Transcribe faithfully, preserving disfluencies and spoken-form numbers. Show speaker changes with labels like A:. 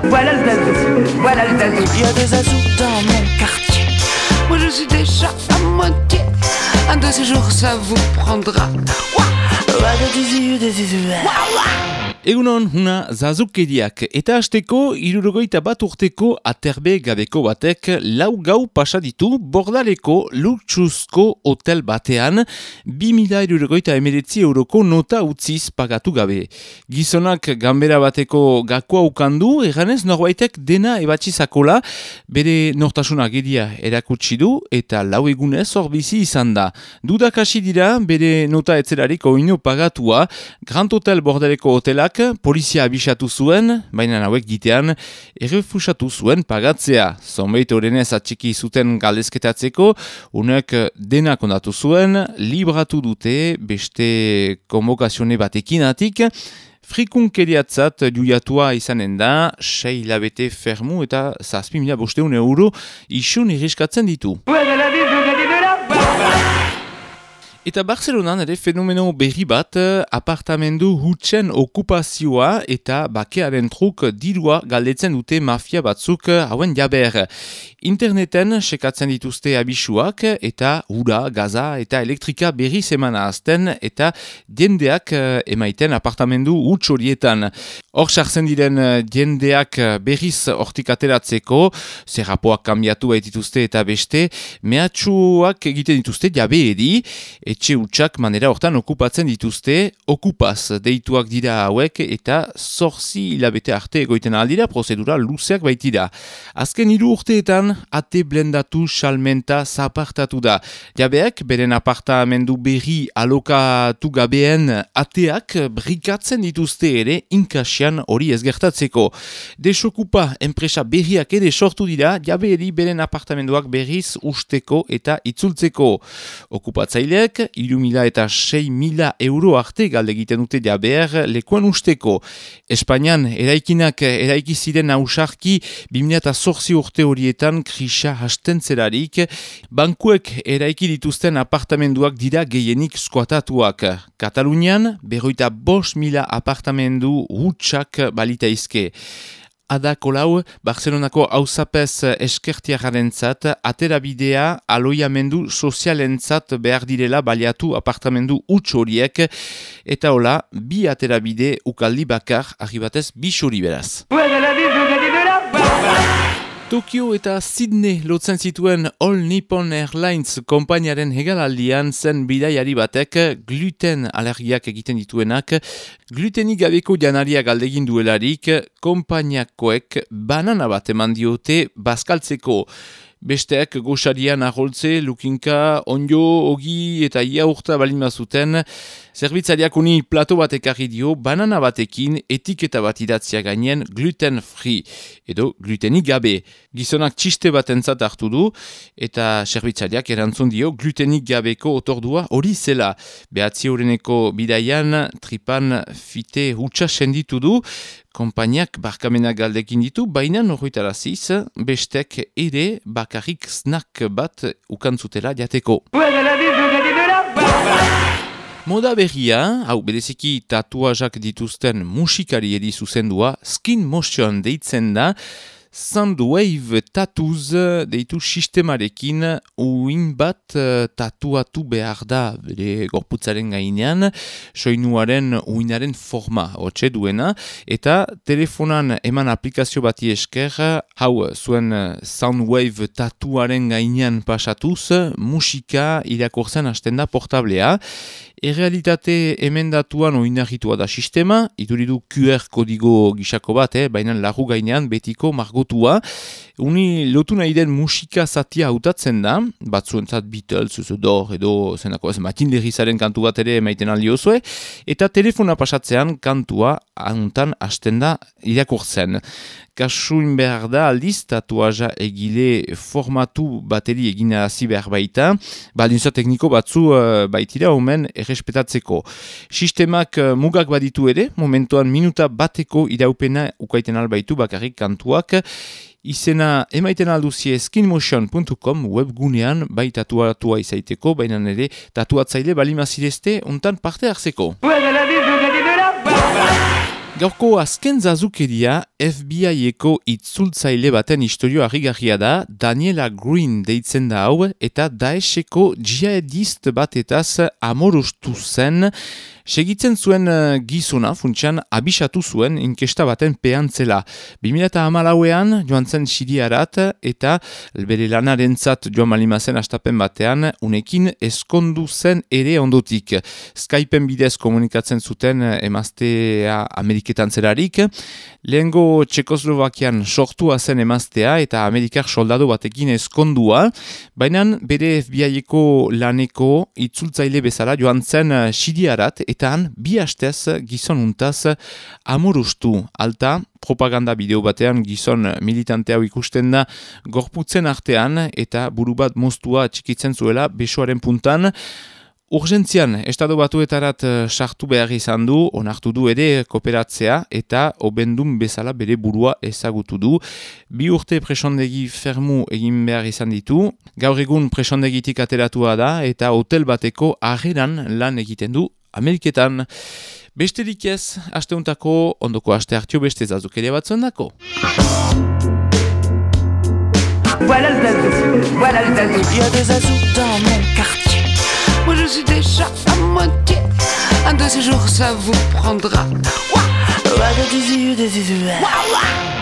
A: Voilà le zazou, voilà le zazou.
B: Il y a des zazous dans mon quartier. Moi je suis déjà à moitié. Un de ces jours ça vous prendra.
C: Egunon, huna zazukeriak, eta hasteko hirurogeita bat urteko aterbe gabeko batek lau gau pasa ditu Bordaleko luxuzko hotel batean bi mila hirurogeita hemeretzi euroko nota utziz pagatu gabe. Gizonak ganbera bateko gakoa ukandu, eganez norbaitek dena ebatxizakola, bere nortasuna gedia erakutsi du eta lau egunez hor bizi izan da. Dudak hasi dira bere nota etzerariko ino pagatua, Grand Hotel Bordaleko hotelak polizia abisatu zuen, baina hauek gitean errefusatu zuen pagatzea. Zonbait horrenez atxiki zuten galdezketatzeko, unek dena kondatu zuen, libratu dute beste konbokazione batekinatik, frikunkeriatzat juiatua izanen da, sei hilabete fermu eta zazpi mila bosteun euro isun irriskatzen ditu. Eta Barcelonan ere fenomeno berri bat, apartamendu hutsen okupazioa eta bakearen truk dirua galdetzen dute mafia batzuk hauen jaber. Interneten sekatzen dituzte abisuak eta ura, gaza eta elektrika berri zemana azten eta jendeak emaiten apartamendu huts horietan. Hor sartzen diren jendeak berriz hortik ateratzeko, zerrapoak kambiatu baitituzte eta beste, mehatxuak egiten dituzte jabe edi, etxe hutsak manera hortan okupatzen dituzte, okupaz deituak dira hauek eta zorzi hilabete arte egoiten aldira, prozedura luzeak baitira. Azken hiru urteetan ate blendatu salmenta zapartatu da. Jabeak beren apartamendu berri alokatu gabeen ateak brikatzen dituzte ere inkasian hori ez gertatzeko. Desokupa enpresa berriak ere sortu dira, jabe eri beren apartamenduak berriz usteko eta itzultzeko. Okupatzaileak hiru mila eta sei mila euro arte galde egiten dute jabeer lekuan usteko. Espainian eraikinak eraiki ziren ausarki bi mila eta zortzi urte horietan krisa hasten zerarik, bankuek eraiki dituzten apartamenduak dira gehienik skuatatuak. Katalunian berroita bost mila apartamendu hutsak balitaizke. Ada Colau, Barcelonako auzapez eskertiagarentzat aterabidea aloiamendu sozialentzat behar direla baliatu apartamendu huts horiek, eta hola, bi aterabide ukaldi bakar arribatez bisuri beraz. Tokio eta Sydney lotzen zituen All Nippon Airlines konpainiaren hegalaldian zen bidaiari batek gluten alergiak egiten dituenak, glutenik gabeko janaria galdegin duelarik, konpainiakoek banana bat eman diote bazkaltzeko. Besteak goxarian aholtze, lukinka, onjo, ogi eta iaurta balin bazuten, zerbitzariak uni plato bat ekarri dio, banana batekin etiketa bat idatzia gainen gluten free, edo glutenik gabe. Gizonak txiste bat entzat hartu du, eta zerbitzariak erantzun dio glutenik gabeko otordua hori zela. Behatzi horreneko bidaian, tripan fite hutsa senditu du, konpainiak barkamenak galdekin ditu, baina norroitaraziz, bestek ere bakarrik snack bat ukantzutela jateko. Moda berria, hau bereziki tatuajak dituzten musikari edi zuzendua, Skin Motion deitzen da, Soundwave Tattoos deitu sistemarekin uin bat tatuatu behar da bere gorputzaren gainean, soinuaren uinaren forma hotxe duena, eta telefonan eman aplikazio bati esker, hau zuen Soundwave tatuaren gainean pasatuz, musika irakortzen hasten da portablea. Errealitate emendatuan oinarritua da sistema, iduridu Q R kodigo gisako bat, eh, baina larru gainean betiko margotua. Uni lotu nahi den musika zatia hautatzen da, batzuentzat Beatles, Dor edo zenako ez Matinderizaren kantu bat ere emaiten aldi osue, eta telefona pasatzean kantua hantan hasten da irakurtzen. Kasuin behar da aldiz, tatuaja egile formatu bateri egina hasi behar baita, baldintza tekniko batzu uh, baitira omen errespetatzeko. Sistemak uh, mugak baditu ere, momentuan minuta bateko iraupena ukaiten albaitu bakarrik kantuak, izena emaiten alduzie skinmotion puntu com webgunean bai tatuatua izaiteko, baina ere tatuatzaile balimazirezte untan parte hartzeko. Gaurko azken zazukeria F B I-eko itzultzaile baten istorio harrigarria da, Daniela Green deitzen da hau, eta Daesheko jihadist batetaz amorustu zen, segitzen zuen gizona, funtsan abisatu zuen inkesta baten peantzela. bi mila hamalauean joan zen Siriarat eta bere lanarentzat joan malimazen astapen batean, unekin eskondu zen ere ondotik. Skypen bidez komunikatzen zuten emaztea Ameriketan zerarik, lehengo Txekoslovakian sortua zen emaztea eta Amerikar soldadu batekin eskondua, baina bere F B I-eko laneko itzultzaile bezala joan zen Siriarat eta han bi hastez gizon untaz amorustu. Alta, propaganda bideo batean gizon militante hau ikusten da gorputzen artean eta buru bat moztua txikitzen zuela besoaren puntan. Urgentzian, estado batuetarat sartu behar izan du, onartu du ere kooperatzea eta obendun bezala bere burua ezagutu du. Bi urte presondegi fermu egin behar izan ditu, gaur egun presondegitik ateratua da eta hotel bateko ageran lan egiten du Ameriketan. Besterik ez, asteuntako ondoko aste hartio beste zazukeria batzuen dako.
A: Voilà le zazou, voilà le zazou.
B: Il y a des zazous dans mon quartier. Moi je suis déjà à moitié. Un de ces jours ça vous prendra. Ouah, ouah, des zizous, des zizous. Ouah, ouah.